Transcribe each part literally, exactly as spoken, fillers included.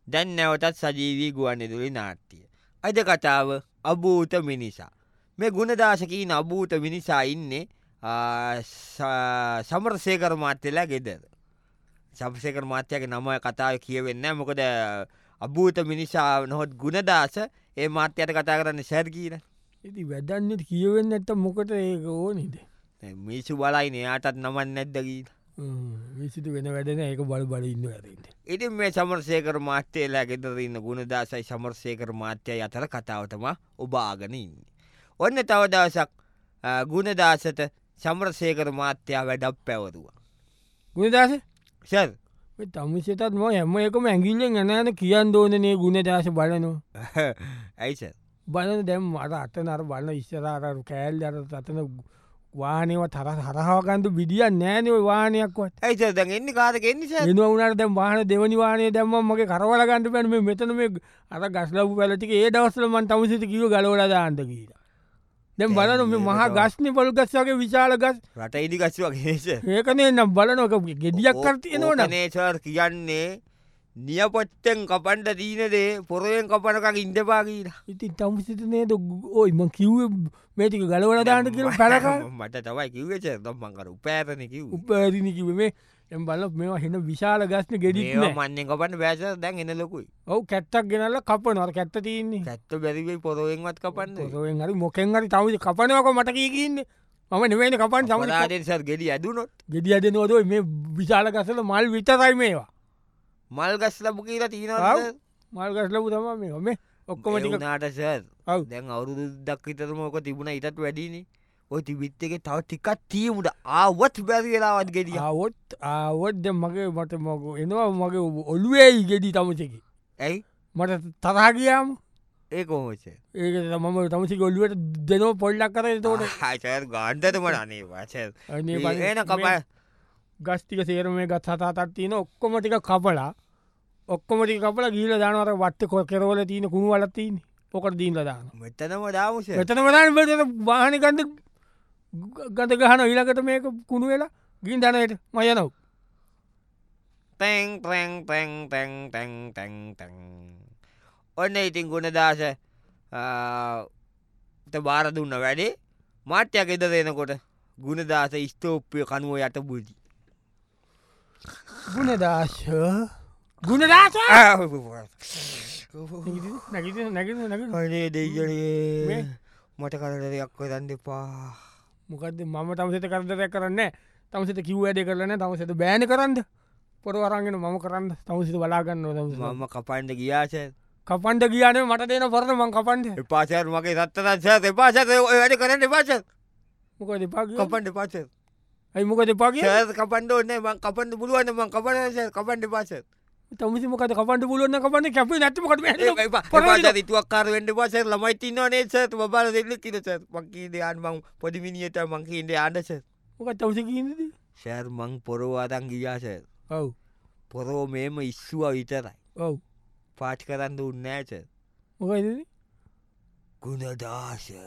දැන් නැවතත් සජීවී ගුවන්විදුලි නාට්‍ය. අද කතාව අභූත මිනිසා. මේ ගුණදාස කියන අභූත මිනිසා ඉන්නේ සමරසේකර මහත්තයලා ගෙදර. සමරසේකර මහත්තයාගේ නම කතාවේ කියවෙන්නේ නැහැ. මොකද අභූත මිනිසා නොහොත් ගුණදාස ඒ මහත්තයාට කතා කරන්නේ සර් කියලා. ඉතින් වැඩන්නේ කියවෙන්නේ නැත්තම් මොකට ඒක ඕනේද? මිනිස්සු බලයිනේ එයාටත් නමක් නැද්ද කියලා. මිනිස්සුට වෙන වැඩ නැහැ ඒක බල බල ඉන්නවා ඇරින්ද. ඉතින් මේ සමරසේකර මහත්තයලා ගෙදර ඉන්න ගුණදාසයි සමරසේකර මහත්තයයි අතර කතාව තමයි ඔබ ආගෙන ඉන්නේ. ඔන්න තව දවසක් ගුණදාසට සමරසේකර මහත්තයා වැඩක් පැවරුවා. ගුණදාස සර් මේ තමුසෙටත් මම හැම එකම ඇඟිල්ලෙන් යනන කියන්න ඕනේ නේ ගුණදාස බලනවා. ඇයි සර්? බලන දැන් මට අතන අර බලන ඉස්සරහට අර කෑල්ල අර අතන වාහනේවත් හර හරහව ගන්න විදියක් නැහැ නේ ඔය වාහනයක්වත්. ඇයි සර් දැන් එන්නේ කාටද එන්නේ සර්? එනවා උනාට දැන් වාහන දෙවනි වාහනේ දැම්මම මගේ කරවල ගන්න බෑනේ මේ මෙතන මේ අර ගස්ලව් පැල ටික ඒ දවස්වල මම තමුසෙට කිව්ව ගලවලා දාන්න කියලා. දැන් බලන්න මේ මහා ගස්නේ පොල් ගස් වගේ විශාල ගස් රට ඉදි ගස් වගේ සර්. ඒකනේ නම් බලනවා ගෙඩියක් කර තියෙනවනේ. ඕකනේ සර් කියන්නේ නියපොත්තෙන් කපන්න තියෙන දේ පොරෙන් කපනකන් ඉඳපා කියලා. ඉතින් තමුසෙට නේද ඔයි මං කිව්වේ මේ ටික ගලවලා දාන්න කියලා පැලකා. මට තමයි කිව්වේ සර්. දැන් මං අර උපෑරනේ කිව්වේ. උපෑරිනේ කිව්වේ මේ දැන් බලන්න මේවා හෙන විශාල ගස්නේ ගෙඩිත් නෑ. මේවා මන්නෙන් කපන්න බෑ සර්. දැන් එන ලොකුයි. ඔව් කැත්තක් ගෙනල්ලා කපනවා. අර කැත්ත තියෙන්නේ. කැත්ත බැරි වෙයි පොරෙන්වත් කපන්න. පොරෙන් හරි මොකෙන් හරි තමුසෙ කපනවාකෝ මට කී කින්නේ. මම නෙවෙයිනේ කපන්නේ තමුසෙ. අපරාධෙන් සර් ගෙඩි ඇදුනොත්. ගෙඩි ඇදෙනවද ඔය මේ විශාල ගස්වල මල් විතරයි මේවා. මල් ගස් ලැබු කියලා තියෙනවද? මල් ගස් ලැබු තමයි මේවා. මේ ඔක්කොම ටික උනාට සර්. ඔව්. දැන් අවුරුද්දක් විතරම ඔක තිබුණා ඊටත් වැඩිනේ. ඔය තිබිත් එකේ තව ටිකක් තියමුද ආවත් බැරි වෙලාවත් ගෙඩිය. ආවොත් ආවොත් දැන් මගේ මට මග එනවා මගේ ඔළුවේ ගෙඩි තමුසෙකි. ඇයි? මට තරහ ගියාම ඒ කොහොමද සර්? ඒක මම තමුසෙකි ඔළුවට දෙනව පොල්ලක් කරේ එතකොට. ආ සර් ගාන්දද මට අනේ වාසර්. අනේ එන කපා ගස් ටික සේරම මේ ගස් හත හතක් තියෙන ඔක්කොම ටික කපලා ඔක්කොම ටික කපලා ගිහලා දානවා අර වත්තේ කෙරවල තියෙන කුණු වලක් තියෙන්නේ. ඔකට දීලා දානවා. මෙතනම දාමු සර්. මෙතනම දාන්න බෑ වාහනේ ගඳ ගඳ ගහන ඊළඟට මේක කුණු වෙලා ගින් දානේට මම යනවා. Ten ten ten ten ten ten ten. ඔන්න ඉතින් ගුණදාස අ බාර දුන්න වැඩේ මාත්‍යා ගෙදර එනකොට ගුණදාස ස්තෝප්පිය කනුව යට බුදි. ගුණදාස ගුණදාස නැගිටින නැගිටින නැගිටින අනේ දෙයියනේ මට කරදරයක් කරන්න එපා. මොකද්ද මම තමුසෙට කරදරයක් කරන්නේ නැහැ. තමුසෙට කිව්ව වැඩේ කරලා නැහැ. තමුසෙට බෑනේ කරන්න. පොර අරන්ගෙන මම කරන්න තමුසෙට බලා ගන්නවා තමුසෙට. මම කපන්න ගියා සර්. කපන්න ගියා නේ මට දෙන පරණ මං කපන්න. එපා සර් මගේ රත්තරන් සර් එපා සර් ඔය වැඩේ කරන්න එපා සර්. මොකද එපා කිව්වේ? කපන්න එපා සර්. අයි මොකද එපා කිව්වේ? සර් කපන්න ඕනේ මං කපන්න පුළුවන් මං කපන්න සර් කපන්න එපා සර්. තමුසෙ මොකද කපන්න පුළුවන් නම් කපන්නේ කැපේ නැත්නම් මොකද මේ එපා එපා සර් ඉතුවක්කාර වෙන්න එපා සර් ළමයි ඉන්නව නේද සර් බබාලා දෙන්න කිව්ද සර් මං කීන්නේ ආන්න මං පොඩි මිනිහට මං කීන්නේ ආන්න සර්. මොකද තමුසෙ කියන්නේ? සර් මං පොරව අරන් ගියා සර්. ඔව්. පොරව මේම ඉස්සුවා විතරයි. ඔව්. පාට් කරන්න දුන්නේ නැහැ සර්. මොකද? ගුණදාස.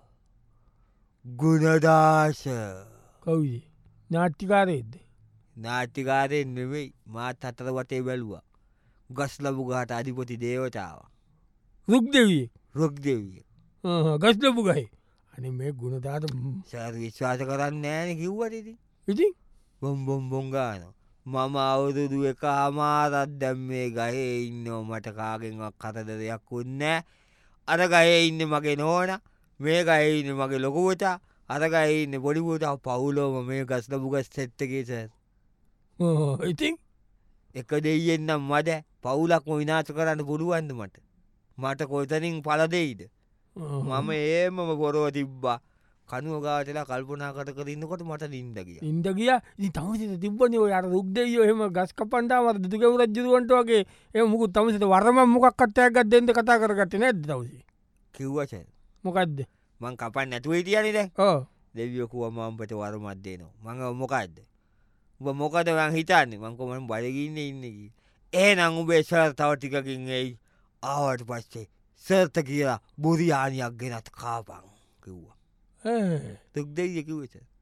ගුණදාස. කවුද? නාට්‍යකාරයෙක්ද? නාට්‍යකාරයෙක් නෙවෙයි මාත් හතර වටේ බැලුවා. ගස් ලැබු ගහට අධිපති දේවතාවා. රුක් දෙවියෙක්. රුක් දෙවියෙක්. ආ ගස් ලැබු ගහේ. අනේ මේ ගුණදාස සර් විශ්වාස කරන්නේ නැහැනේ කිව්වට ඉතින්. ඉතින් බොම් බොම් බොම් ගානවා. මම අවුරුදු එකමාරක් දැන් මේ ගහේ ඉන්නවා මට කාගෙන්වත් කරදරයක් වුන්නේ නැහැ. අර ගහේ ඉන්නේ මගේ නෝනා. මේ ගහේ ඉන්නේ මගේ ලොකු පුතා. අර ගහේ ඉන්නේ පොඩි පුතා. පවුලම මේ ගස් ලැබු ගස් සෙට් එකේ සර්. ඔව් ඉතින් එක දෙයියෙන් නම් මද පවුලක්ම විනාශ කරන්න පුළුවන්ද මට? මට කොතනින් පළ දෙයිද? මම ඒමම පොරව තිබ්බා. කනුව ගාවටලා කල්පනා කර කර ඉන්නකොට මට නිින්ද ගියා. නිින්ද ගියා. ඉතින් තමුසෙට තිබ්බනේ ඔය අර රුක් දෙයියෝ එහෙම ගස් කපන්න ආව අර දුදුගම රජුරවන්ට වගේ එහෙම මුකුත් තමුසෙට වරම මොකක් අටයක් දෙන්න කතා කරගත්තේ නැද්ද තමුසෙ? කිව්වා සර්. මොකද්ද? මං කපන්න නැතුව හිටියානේ දැන්. ඔව්. දෙවියෝ කිව්වා මම උඹට වරමක් දෙනවා. මං මොකද්ද? උඹ මොකද මං හිතන්නේ? මං කොහොමද බඩගින්නේ ඉන්නේ කි. එහෙනම් උඹේ සර් තව ටිකකින් එයි. ආවට පස්සේ සර්ට කියලා බුරියානියක් ගෙනත් කාපන් කිව්වා. ඈ දුක් දෙයිය කිව්වේ සර්.